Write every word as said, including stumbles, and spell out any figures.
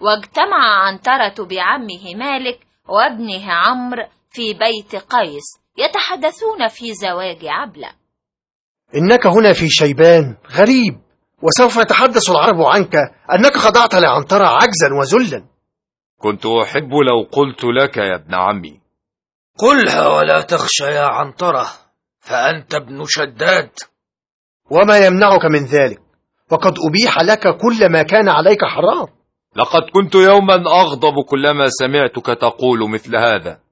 واجتمع عنترة بعمه مالك وابنه عمرو في بيت قيس يتحدثون في زواج عبلة. إنك هنا في شيبان غريب، وسوف يتحدث العرب عنك أنك خضعت لعنترة عجزا وذلا. كنت أحب لو قلت لك يا ابن عمي. قلها ولا تخشى يا عنترة، فأنت ابن شداد. وما يمنعك من ذلك؟ وقد أبيح لك كل ما كان عليك حرام. لقد كنت يوما أغضب كلما سمعتك تقول مثل هذا.